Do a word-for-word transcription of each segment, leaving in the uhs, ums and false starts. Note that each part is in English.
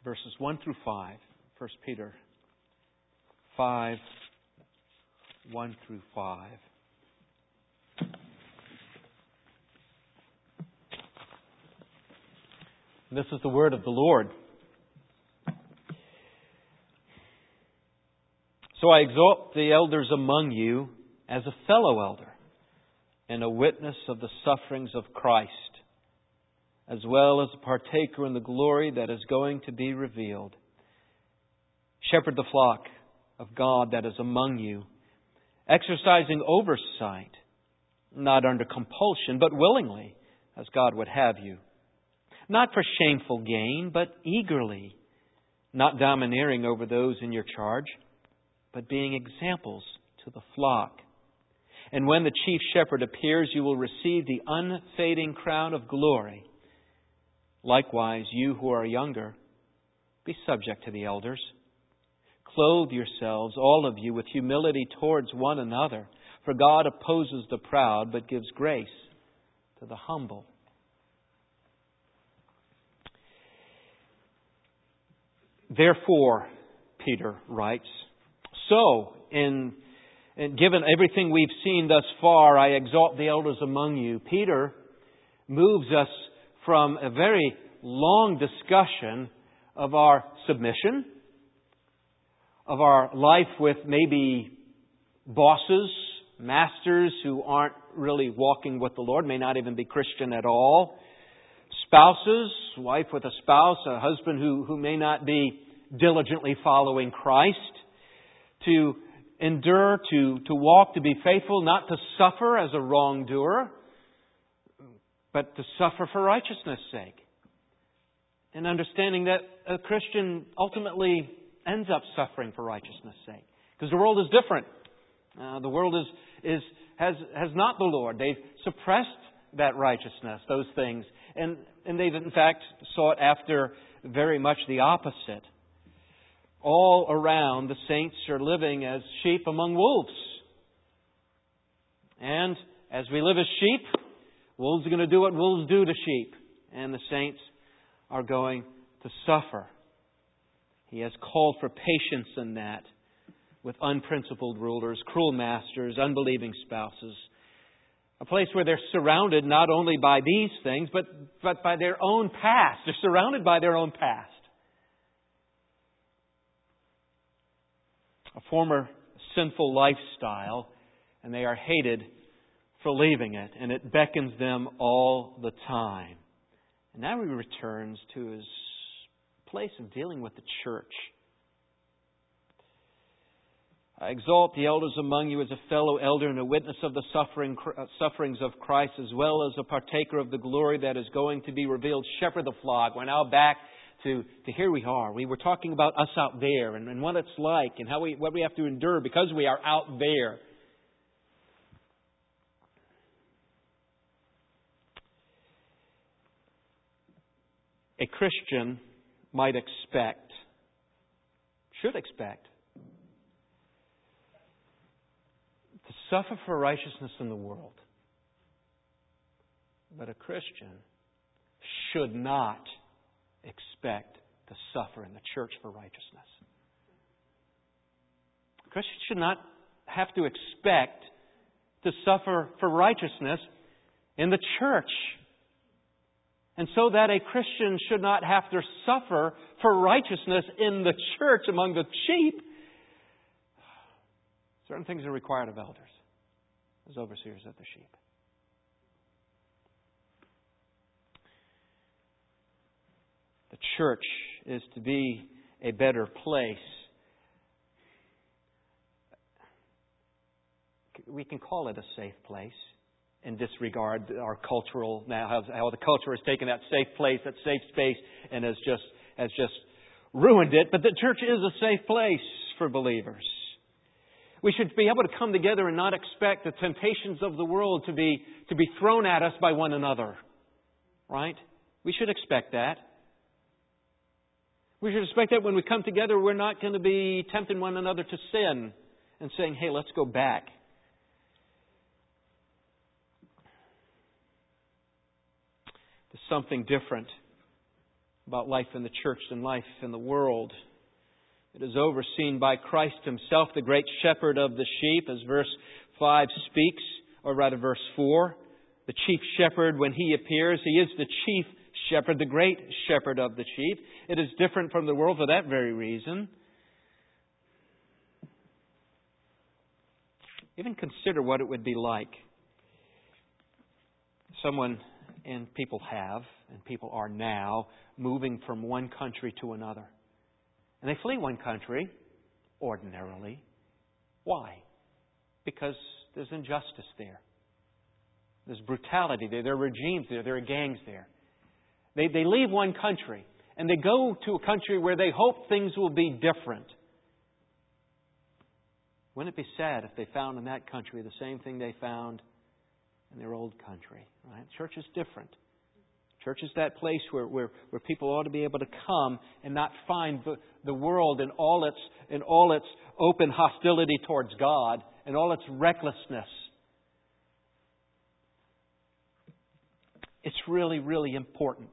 verses one through five. First Peter five, one through five. This is the word of the Lord. So I exhort the elders among you as a fellow elder and a witness of the sufferings of Christ, as well as a partaker in the glory that is going to be revealed. Shepherd the flock of God that is among you, exercising oversight, not under compulsion, but willingly, as God would have you. Not for shameful gain, but eagerly, not domineering over those in your charge, but being examples to the flock. And when the chief shepherd appears, you will receive the unfading crown of glory. Likewise, you who are younger, be subject to the elders. Clothe yourselves, all of you, with humility towards one another. For God opposes the proud, but gives grace to the humble. Therefore, Peter writes, so, in, in given everything we've seen thus far, I exalt the elders among you. Peter moves us from a very long discussion of our submission, of our life with maybe bosses, masters who aren't really walking with the Lord, may not even be Christian at all, spouses, wife with a spouse, a husband who, who may not be diligently following Christ, to endure, to, to walk, to be faithful, not to suffer as a wrongdoer, but to suffer for righteousness' sake. And understanding that a Christian ultimately ends up suffering for righteousness' sake. Because the world is different. Uh, the world is, is has has not the Lord. They've suppressed that righteousness, those things. And, and they've in fact sought after very much the opposite. All around, the saints are living as sheep among wolves. And as we live as sheep, wolves are going to do what wolves do to sheep. And the saints are going to suffer. He has called for patience in that with unprincipled rulers, cruel masters, unbelieving spouses. A place where they're surrounded not only by these things, but, but by their own past. They're surrounded by their own past. A former sinful lifestyle, and they are hated for leaving it, and it beckons them all the time. And now he returns to his place of dealing with the church. I exalt the elders among you as a fellow elder and a witness of the suffering, uh, sufferings of Christ, as well as a partaker of the glory that is going to be revealed. Shepherd the flock. We're now back to, to here we are. We were talking about us out there and, and what it's like and how we what we have to endure because we are out there. A Christian might expect, should expect, to suffer for righteousness in the world. But a Christian should not expect to suffer in the church for righteousness. A Christian should not have to expect to suffer for righteousness in the church. And so that a Christian should not have to suffer for righteousness in the church among the sheep. Certain things are required of elders as overseers of the sheep. The church is to be a better place. We can call it a safe place and disregard our cultural, now how, how the culture has taken that safe place, that safe space, and has just has just ruined it. But the church is a safe place for believers. We should be able to come together and not expect the temptations of the world to be to be thrown at us by one another. Right? We should expect that. We should expect that when we come together, we're not going to be tempting one another to sin and saying, hey, let's go back. To something different. about life in the church and life in the world. It is overseen by Christ Himself, the great shepherd of the sheep, as verse five speaks, or rather verse four. The chief shepherd, when He appears, He is the chief shepherd, the great shepherd of the sheep. It is different from the world for that very reason. Even consider what it would be like. Someone, and people have, and people are now, moving from one country to another. And they flee one country, ordinarily. Why? Because there's injustice there. There's brutality there. There are regimes there. There are gangs there. They, they leave one country and they go to a country where they hope things will be different. Wouldn't it be sad if they found in that country the same thing they found in their old country? Right? Church is different. Church is that place where, where, where people ought to be able to come and not find the, the world in all its in all its open hostility towards God and all its recklessness. It's really, really important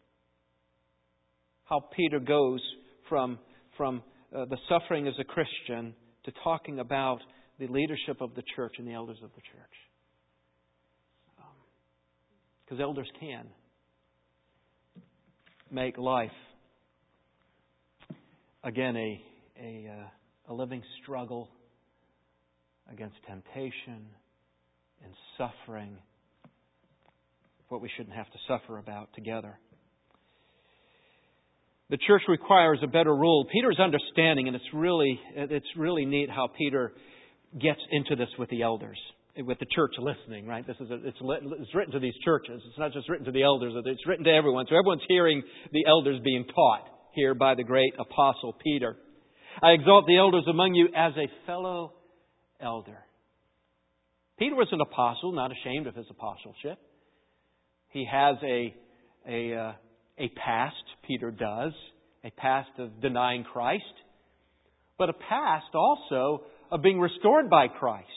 how Peter goes from, from uh, the suffering as a Christian to talking about the leadership of the church and the elders of the church. Because um, elders can make life, again, a, a, uh, a living struggle against temptation and suffering, what we shouldn't have to suffer about together. The church requires a better rule. Peter's understanding, and it's really it's really neat how Peter gets into this with the elders, with the church listening. Right? This is a, it's it's written to these churches. It's not just written to the elders. It's written to everyone. So everyone's hearing the elders being taught here by the great apostle Peter. I exalt the elders among you as a fellow elder. Peter was an apostle, not ashamed of his apostleship. He has a a uh, a past, Peter does, a past of denying Christ, but a past also of being restored by Christ.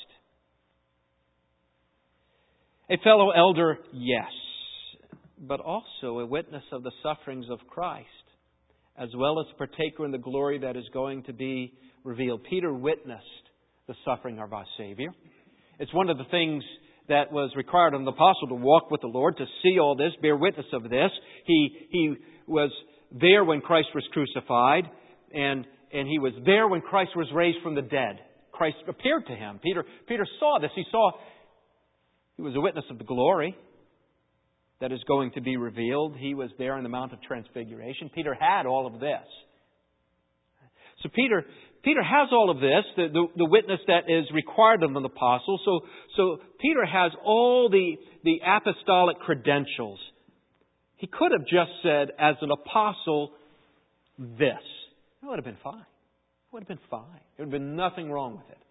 A fellow elder, yes, but also a witness of the sufferings of Christ, as well as a partaker in the glory that is going to be revealed. Peter witnessed the suffering of our Savior. It's one of the things that was required of an apostle to walk with the Lord, to see all this, bear witness of this. He he was there when Christ was crucified, and and he was there when Christ was raised from the dead. Christ appeared to him. Peter Peter saw this. He saw he was a witness of the glory that is going to be revealed. He was there on the Mount of Transfiguration. Peter had all of this. So Peter Peter has all of this, the, the, the witness that is required of an apostle. So, so Peter has all the, the apostolic credentials. He could have just said, as an apostle, this. It would have been fine. It would have been fine. There would have been nothing wrong with it.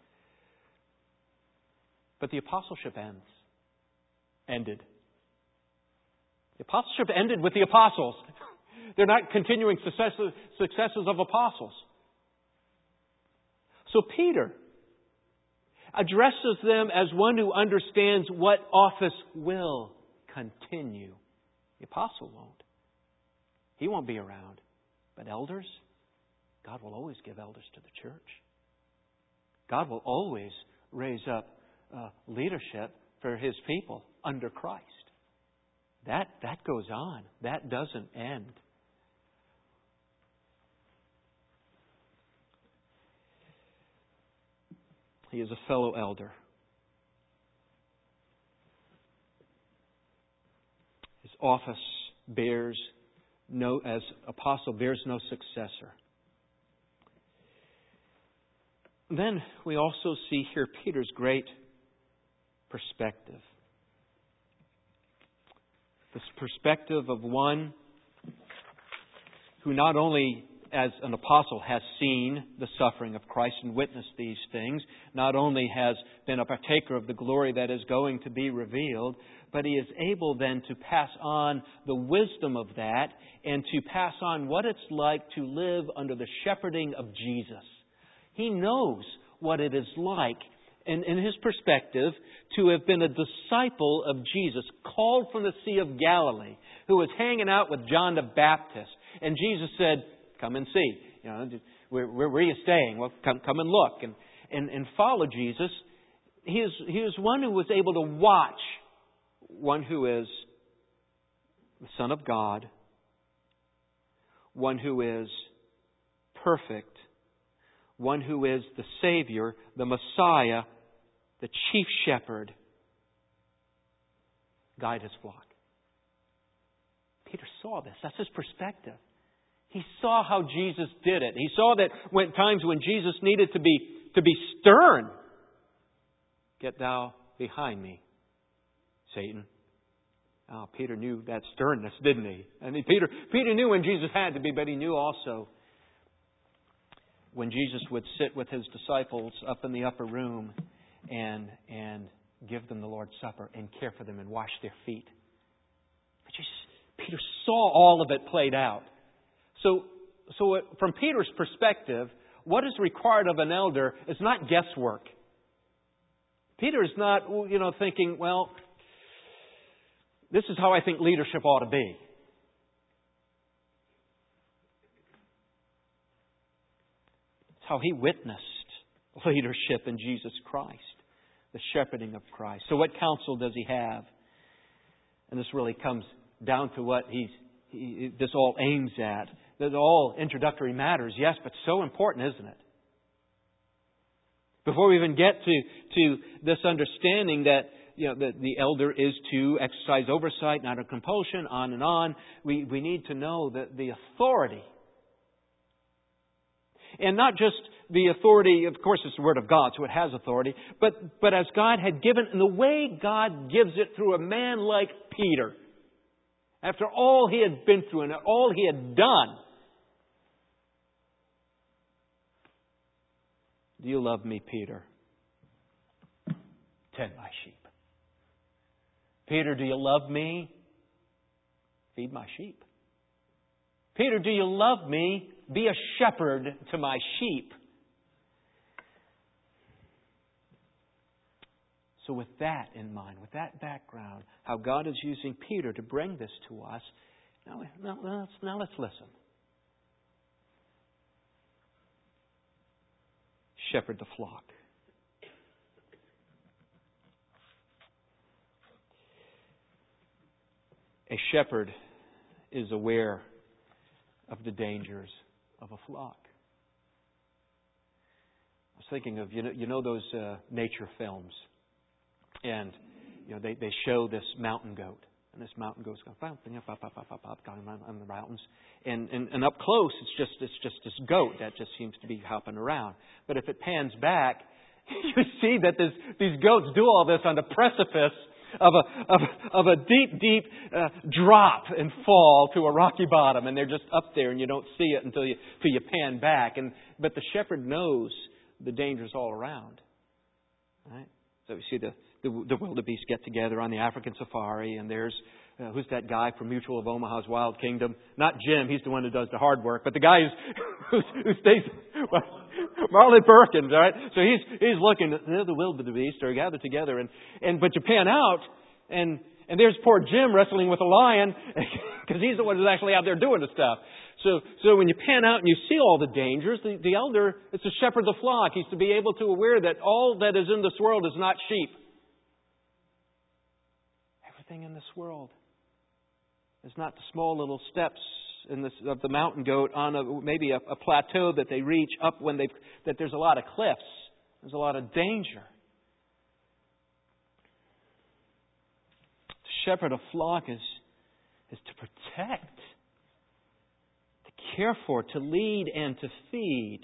But the apostleship ends. Ended. The apostleship ended with the apostles. They're not continuing successes, successes of apostles. So Peter addresses them as one who understands what office will continue. The apostle won't. He won't be around. But elders, God will always give elders to the church. God will always raise up uh, leadership for His people under Christ. That, that goes on. That doesn't end. He is a fellow elder. His office bears no, as apostle, bears no successor. Then we also see here Peter's great perspective. This perspective of one who not only as an apostle has seen the suffering of Christ and witnessed these things, not only has been a partaker of the glory that is going to be revealed, but he is able then to pass on the wisdom of that and to pass on what it's like to live under the shepherding of Jesus. He knows what it is like, in, in his perspective, to have been a disciple of Jesus, called from the Sea of Galilee, who was hanging out with John the Baptist, And Jesus said, come and see. You know, where, where, where are you staying? Well, come, come and look. And, and, and follow Jesus. He is, he is one who was able to watch one who is the Son of God, one who is perfect, one who is the Savior, the Messiah, the chief shepherd, guide His flock. Peter saw this. That's his perspective. He saw how Jesus did it. He saw that when times when Jesus needed to be to be stern. Get thou behind me, Satan. Oh, Peter knew that sternness, didn't he? And Peter, Peter knew when Jesus had to be, but he knew also when Jesus would sit with His disciples up in the upper room and and give them the Lord's Supper and care for them and wash their feet. But just, Peter saw all of it played out. So, so it, from Peter's perspective, what is required of an elder is not guesswork. Peter is not, you know, thinking, well, this is how I think leadership ought to be. It's how he witnessed leadership in Jesus Christ, the shepherding of Christ. So what counsel does he have? And this really comes down to what he's, he, this all aims at. That all introductory matters, yes, but so important, isn't it? Before we even get to, to this understanding that, you know, the, the elder is to exercise oversight, not a compulsion, on and on, we, we need to know that the authority, and not just the authority, of course it's the Word of God, so it has authority, but, but as God had given, in the way God gives it through a man like Peter, after all he had been through and all he had done. Do you love me, Peter? Tend my sheep. Peter, do you love me? Feed my sheep. Peter, do you love me? Be a shepherd to my sheep. So with that in mind, with that background, how God is using Peter to bring this to us, now, now, let's, now let's listen. Shepherd the flock. A shepherd is aware of the dangers of a flock. I was thinking of, you know, you know those uh, nature films. And, you know, they, they show this mountain goat. And this mountain goat's going up, up, up, up, up, going on the mountains. And, and, and up close, it's just, it's just this goat that just seems to be hopping around. But if it pans back, you see that this, these goats do all this on the precipice of a, of, of a deep, deep uh, drop and fall to a rocky bottom. And they're just up there and you don't see it until you, until you pan back. And, but the shepherd knows the dangers all around. Right? So we see the, the, the wildebeest get together on the African safari, and there's, uh, who's that guy from Mutual of Omaha's Wild Kingdom? Not Jim, he's the one who does the hard work, but the guy who's, who stays, well, Marlon Perkins, all right? So he's, he's looking, the wildebeest are gathered together, and, and, but you pan out, and, and there's poor Jim wrestling with a lion, because he's the one who's actually out there doing the stuff. So, so when you pan out and you see all the dangers, the, the elder is to shepherd the flock. He's to be able to aware that all that is in this world is not sheep. Everything in this world is not the small little steps in this, of the mountain goat on a, maybe a, a plateau that they reach up when they that there's a lot of cliffs. There's a lot of danger. To shepherd a flock is is to protect, care for, to lead, and to feed.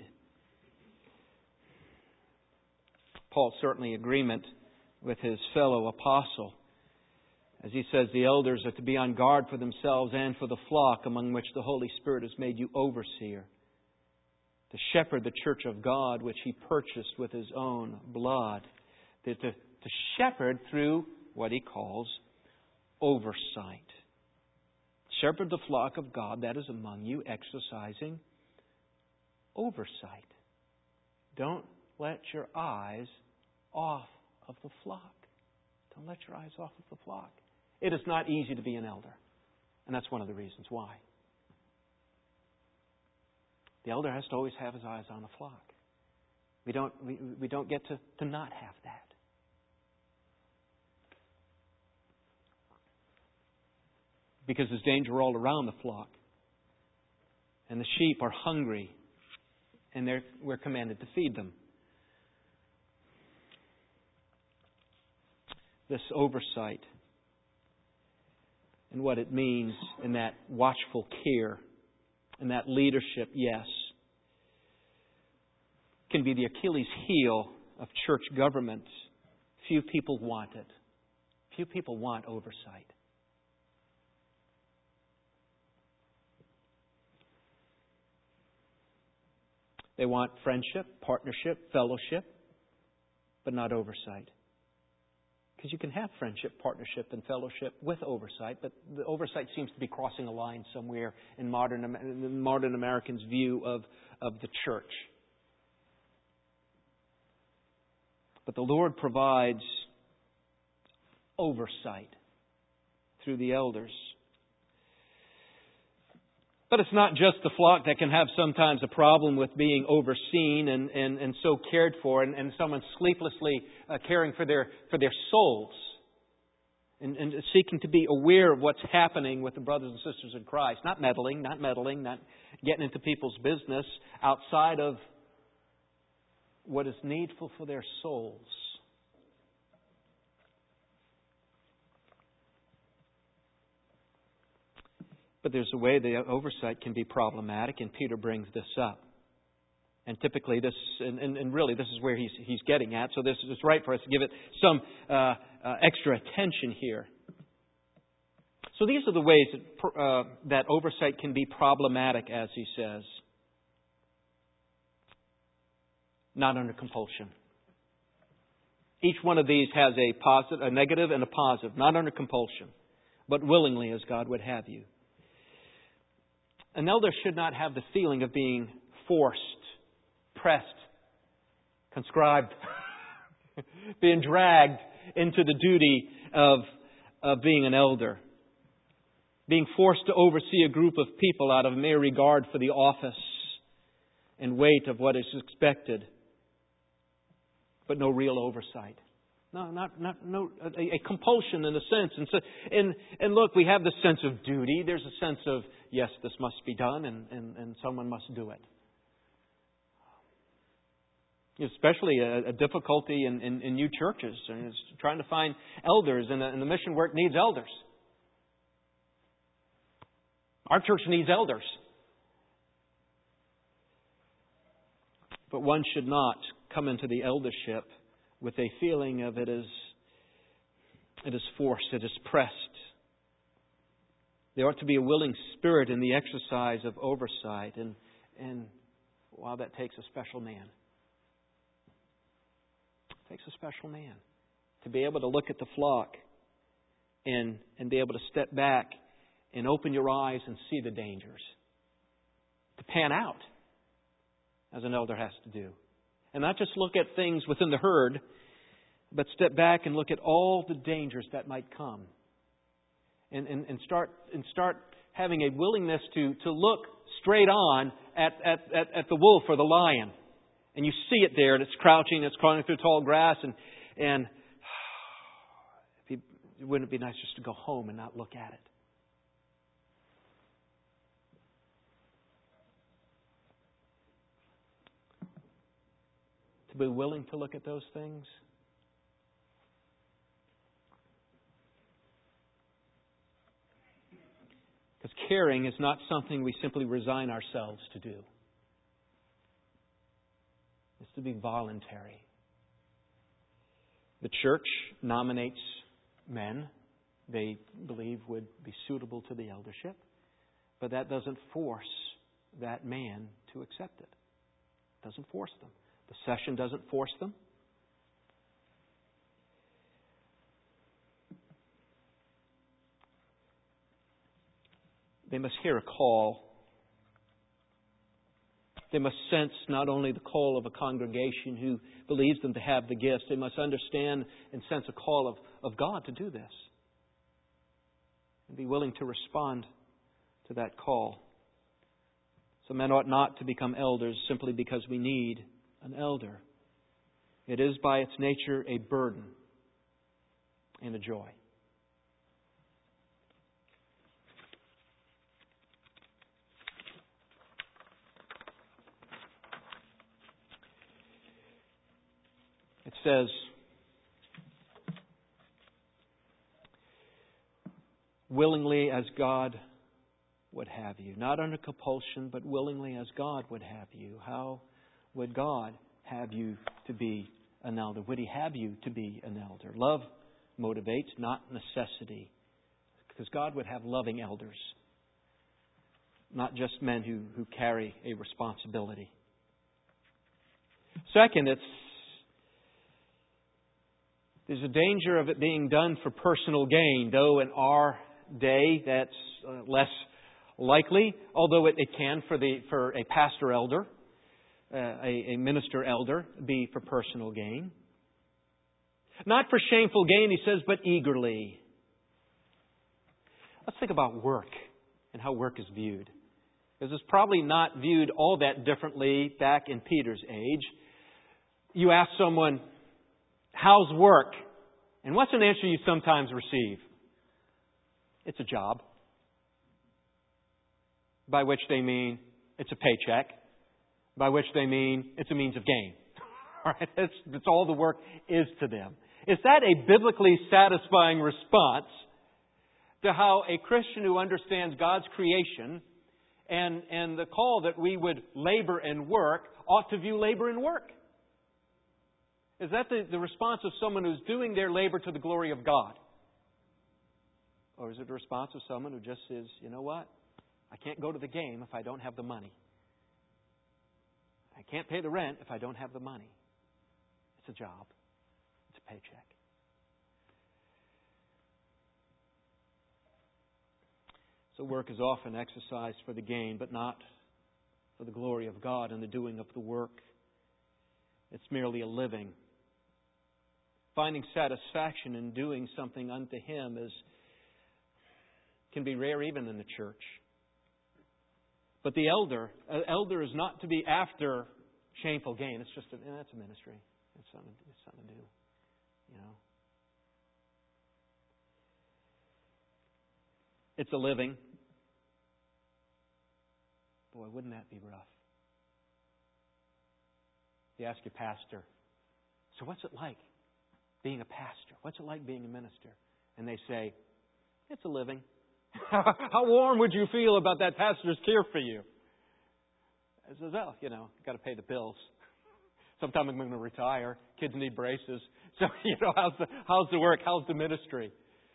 Paul's certainly in agreement with his fellow apostle. As he says, the elders are to be on guard for themselves and for the flock among which the Holy Spirit has made you overseer. To shepherd the church of God, which He purchased with His own blood. To, to, to shepherd through what he calls oversight. Shepherd the flock of God that is among you, exercising oversight. Don't let your eyes off of the flock. Don't let your eyes off of the flock. It is not easy to be an elder. And that's one of the reasons why. The elder has to always have his eyes on the flock. We don't, we, we don't get to, to not have that. Because there's danger all around the flock. And the sheep are hungry. And they're, we're commanded to feed them. This oversight and what it means in that watchful care and that leadership, yes, can be the Achilles heel of church government. Few people want it. Few people want oversight. They want friendship, partnership, fellowship, but not oversight. Because you can have friendship, partnership, and fellowship with oversight, but the oversight seems to be crossing a line somewhere in modern, in modern Americans' view of, of the church. But the Lord provides oversight through the elders. But it's not just the flock that can have sometimes a problem with being overseen and, and, and so cared for, and, and someone sleeplessly uh, caring for their for their souls and, and seeking to be aware of what's happening with the brothers and sisters in Christ. Not meddling, not meddling, not getting into people's business outside of what is needful for their souls. But there's a way the oversight can be problematic, and Peter brings this up. And typically this, and, and, and really this is where he's, he's getting at, so this is right for us to give it some uh, uh, extra attention here. So these are the ways that, uh, that oversight can be problematic, as he says. Not under compulsion. Each one of these has a positive, a negative and a positive. Not under compulsion, but willingly as God would have you. An elder should not have the feeling of being forced, pressed, conscribed, being dragged into the duty of, of being an elder. Being forced to oversee a group of people out of mere regard for the office and weight of what is expected, but no real oversight. No, not not no a, a compulsion in a sense. And so, and and look, we have the sense of duty. There's a sense of yes, this must be done, and, and, and someone must do it. Especially a, a difficulty in, in, in new churches, and it's trying to find elders, and the, and the mission work needs elders. Our church needs elders, but one should not come into the eldership with a feeling of it is, it is forced, it is pressed. There ought to be a willing spirit in the exercise of oversight, and and wow, that takes a special man. It takes a special man to be able to look at the flock and and be able to step back and open your eyes and see the dangers. To pan out, as an elder has to do. And not just look at things within the herd, but step back and look at all the dangers that might come. And, and, and start and start having a willingness to, to look straight on at, at, at, at the wolf or the lion. And you see it there, and it's crouching, it's crawling through tall grass, and and if you, wouldn't it be nice just to go home and not look at it? To be willing to look at those things. Because caring is not something we simply resign ourselves to do. It's to be voluntary. The church nominates men they believe would be suitable to the eldership, but that doesn't force that man to accept it. It doesn't force them. The session doesn't force them. They must hear a call. They must sense not only the call of a congregation who believes them to have the gifts, they must understand and sense a call of, of God to do this. And be willing to respond to that call. So men ought not to become elders simply because we need an elder. It is by its nature a burden and a joy. It says, willingly as God would have you. Not under compulsion, but willingly as God would have you. How would God have you to be an elder? Would He have you to be an elder? Love motivates, not necessity. Because God would have loving elders, not just men who, who carry a responsibility. Second, it's there's a danger of it being done for personal gain, though in our day that's uh, less likely, although it, it can for the for a pastor elder, uh, a, a minister elder, be for personal gain. Not for shameful gain, he says, but eagerly. Let's think about work and how work is viewed. Because it's probably not viewed all that differently back in Peter's age. You ask someone, how's work? And what's an answer you sometimes receive? It's a job. By which they mean it's a paycheck. By which they mean it's a means of gain. All right? That's, that's all the work is to them. Is that a biblically satisfying response to how a Christian who understands God's creation and, and the call that we would labor and work ought to view labor and work? Is that the, the response of someone who's doing their labor to the glory of God? Or is it the response of someone who just says, you know what? I can't go to the game if I don't have the money. I can't pay the rent if I don't have the money. It's a job. It's a paycheck. So work is often exercised for the gain, but not for the glory of God and the doing of the work. It's merely a living. Finding satisfaction in doing something unto Him is can be rare even in the church. But the elder, uh, elder is not to be after shameful gain. It's just a, that's a ministry. It's something, it's something to do. You know, it's a living. Boy, wouldn't that be rough? You ask your pastor, so what's it like being a pastor? What's it like being a minister? And they say, it's a living. How warm would you feel about that pastor's care for you? I says, well, you know, got to pay the bills. Sometime I'm going to retire. Kids need braces. So, you know, how's the, how's the work? How's the ministry?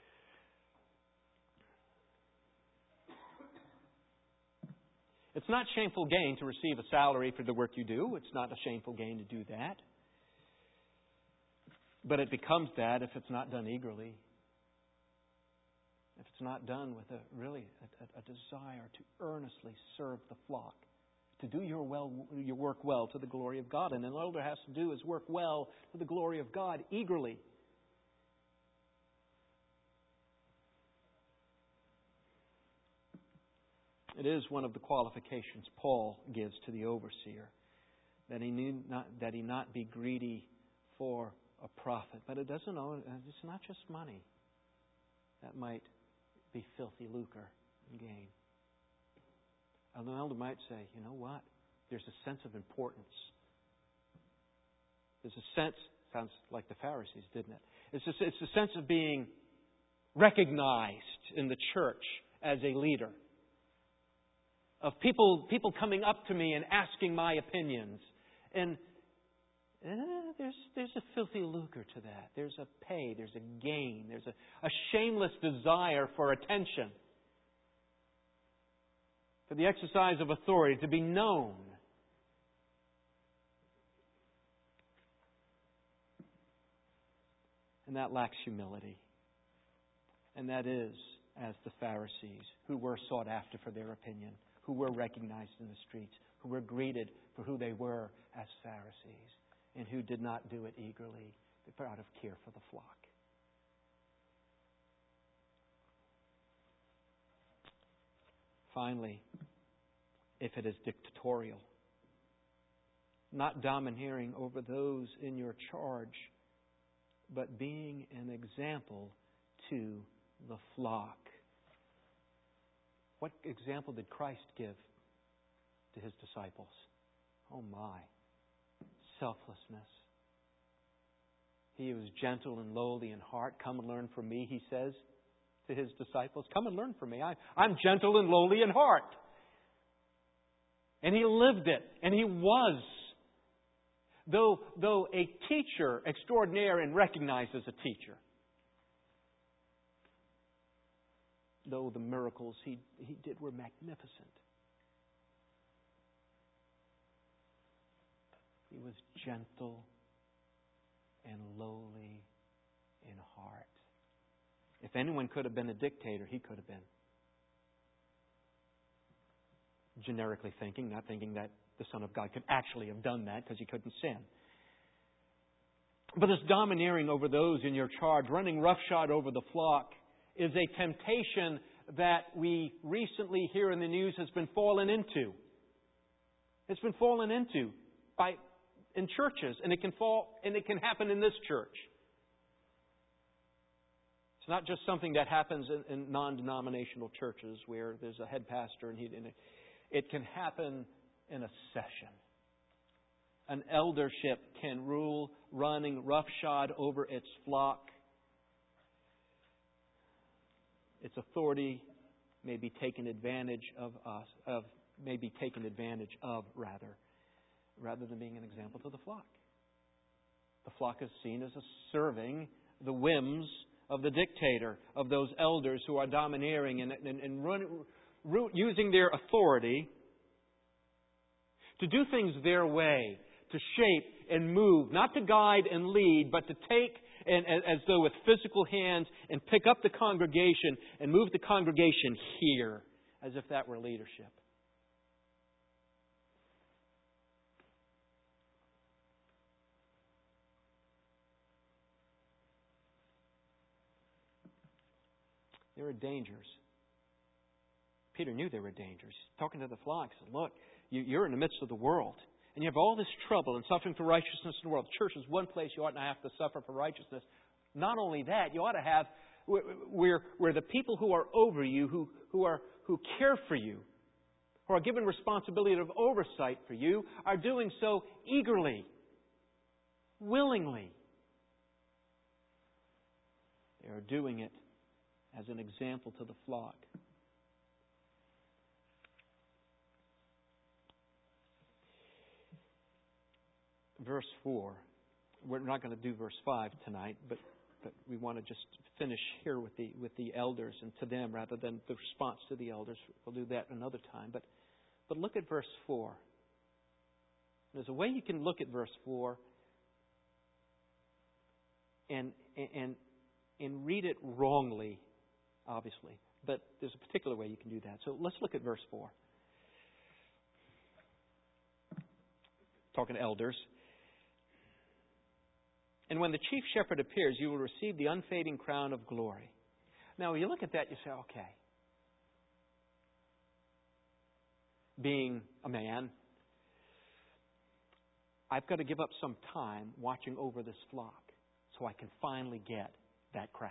It's not shameful gain to receive a salary for the work you do. It's not a shameful gain to do that. But it becomes that if it's not done eagerly. If it's not done with a really a, a desire to earnestly serve the flock, to do your well your work well to the glory of God. And an elder has to do is work well to the glory of God eagerly. It is one of the qualifications Paul gives to the overseer, that he need not that he not be greedy for a profit. But it doesn't know it's not just money that might be filthy lucre and gain. An elder might say, you know what? There's a sense of importance. There's a sense, sounds like the Pharisees, didn't it? It's a, it's a sense of being recognized in the church as a leader. Of people people coming up to me and asking my opinions. And eh, there's there's a filthy lucre to that. There's a pay, there's a gain, there's a, a shameless desire for attention. For the exercise of authority, to be known. And that lacks humility. And that is as the Pharisees, who were sought after for their opinion, who were recognized in the streets, who were greeted for who they were as Pharisees, and who did not do it eagerly, but out of care for the flock. Finally, if it is dictatorial. Not domineering over those in your charge, but being an example to the flock. What example did Christ give to His disciples? Oh my, selflessness. He was gentle and lowly in heart. Come and learn from me, He says to His disciples. Come and learn from me. I, I'm gentle and lowly in heart. And He lived it. And He was. Though, though a teacher extraordinaire and recognized as a teacher. Though the miracles He, he did were magnificent. He was gentle and lowly in heart. If anyone could have been a dictator, He could have been. Generically thinking, not thinking that the Son of God could actually have done that because He couldn't sin. But this domineering over those in your charge, running roughshod over the flock, is a temptation that we recently here in the news has been fallen into. It's been fallen into by in churches, and it can fall and it can happen in this church. It's not just something that happens in, in non-denominational churches where there's a head pastor and he. And it can happen in a session. An eldership can rule, running roughshod over its flock. Its authority may be taken advantage of us, of may be taken advantage of rather, rather than being an example to the flock. The flock is seen as a serving the whims of the dictator, of those elders who are domineering and, and, and run, using their authority to do things their way, to shape and move, not to guide and lead, but to take and as though with physical hands and pick up the congregation and move the congregation here, as if that were leadership. There are dangers. Peter knew there were dangers. He's talking to the flock. He said, look, you're in the midst of the world. And you have all this trouble and suffering for righteousness in the world. The church is one place you ought not have to suffer for righteousness. Not only that, you ought to have where, where the people who are over you, who, who, are, who care for you, who are given responsibility of oversight for you, are doing so eagerly, willingly. They are doing it as an example to the flock. Verse four. We're not going to do verse five tonight, but, but we want to just finish here with the with the elders and to them rather than the response to the elders. We'll do that another time. But but look at verse four. There's a way you can look at verse four and and and read it wrongly, obviously. But there's a particular way you can do that. So let's look at verse four. Talking to elders. And when the chief shepherd appears, you will receive the unfading crown of glory. Now, when you look at that, you say, okay. Being a man, I've got to give up some time watching over this flock so I can finally get that crown.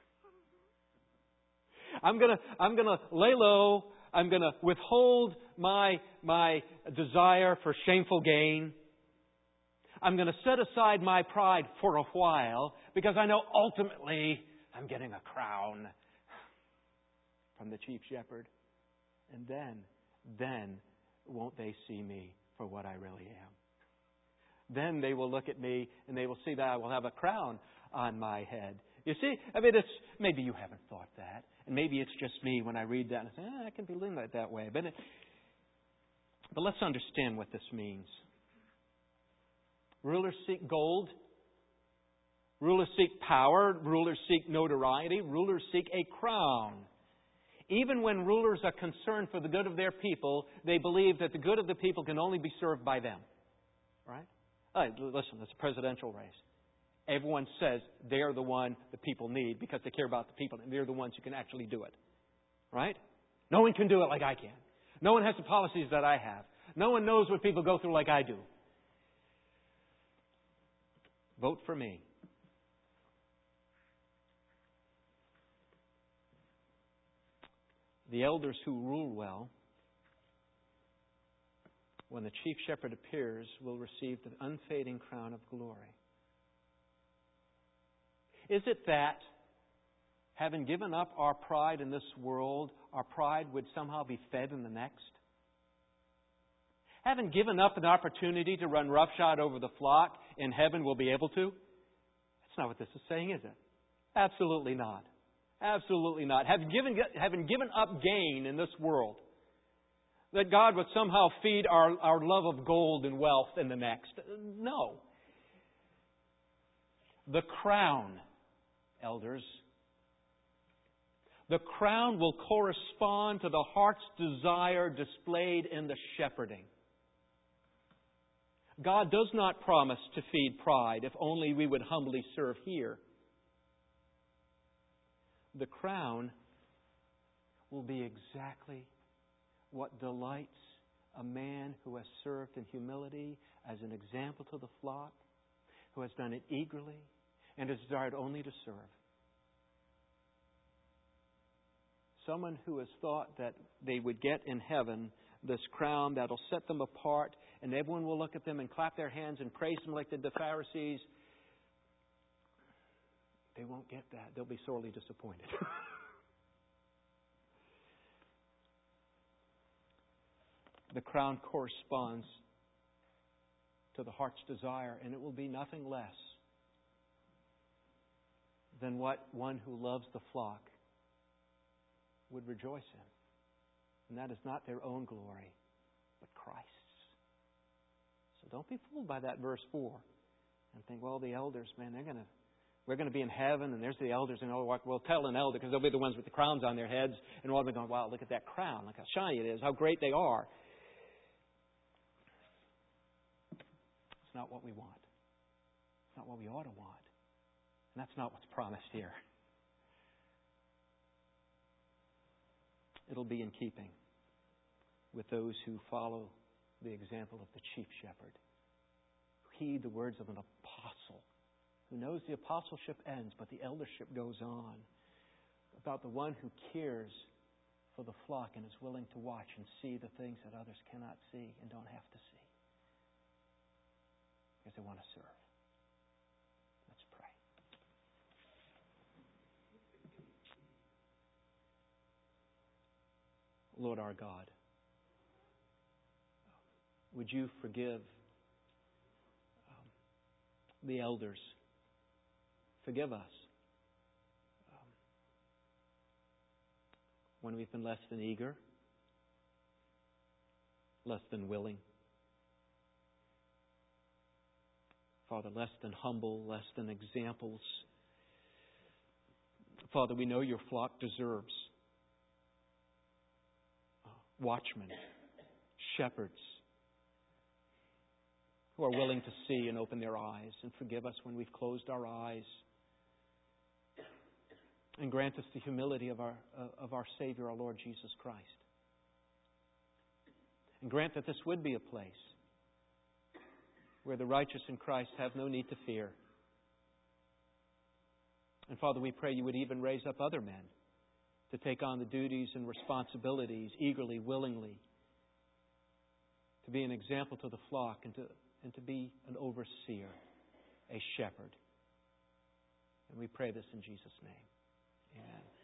I'm gonna, I'm gonna lay low. I'm gonna withhold my, my desire for shameful gain. I'm going to set aside my pride for a while because I know ultimately I'm getting a crown from the chief shepherd. And then, then won't they see me for what I really am? Then they will look at me and they will see that I will have a crown on my head. You see, I mean, it's maybe you haven't thought that. And maybe it's just me when I read that and I say, eh, I can believe that that way. But, it, but let's understand what this means. Rulers seek gold. Rulers seek power. Rulers seek notoriety. Rulers seek a crown. Even when rulers are concerned for the good of their people, they believe that the good of the people can only be served by them. Right? Right, listen, it's a presidential race. Everyone says they're the one the people need because they care about the people and they're the ones who can actually do it. Right? No one can do it like I can. No one has the policies that I have. No one knows what people go through like I do. Vote for me. The elders who rule well, when the chief shepherd appears, will receive the unfading crown of glory. Is it that, having given up our pride in this world, our pride would somehow be fed in the next? Having given up an opportunity to run roughshod over the flock, in heaven we'll be able to? That's not what this is saying, is it? Absolutely not. Absolutely not. Having given, having given up gain in this world, that God would somehow feed our, our love of gold and wealth in the next. No. The crown, elders, the crown will correspond to the heart's desire displayed in the shepherding. God does not promise to feed pride if only we would humbly serve here. The crown will be exactly what delights a man who has served in humility as an example to the flock, who has done it eagerly and has desired only to serve. Someone who has thought that they would get in heaven this crown that'll set them apart, and everyone will look at them and clap their hands and praise them like did the Pharisees. They won't get that. They'll be sorely disappointed. The crown corresponds to the heart's desire, and it will be nothing less than what one who loves the flock would rejoice in. And that is not their own glory, but Christ's. So don't be fooled by that verse four and think, well, the elders, man, they're going to, we're going to be in heaven, and there's the elders, and oh, we'll tell an elder because they'll be the ones with the crowns on their heads, and we'll be going, wow, look at that crown, look how shiny it is, how great they are. It's not what we want. It's not what we ought to want. And that's not what's promised here. It'll be in keeping with those who follow the example of the chief shepherd, who heed the words of an apostle, who knows the apostleship ends, but the eldership goes on, about the one who cares for the flock and is willing to watch and see the things that others cannot see and don't have to see, because they want to serve. Let's pray. Lord our God, would you forgive um, the elders? Forgive us um, when we've been less than eager, less than willing. Father, less than humble, less than examples. Father, we know your flock deserves watchmen, shepherds, who are willing to see and open their eyes, and forgive us when we've closed our eyes, and grant us the humility of our uh, of our Savior, our Lord Jesus Christ, and grant that this would be a place where the righteous in Christ have no need to fear. And Father, we pray you would even raise up other men to take on the duties and responsibilities eagerly, willingly, to be an example to the flock and to, and to be an overseer, a shepherd. And we pray this in Jesus' name. Amen.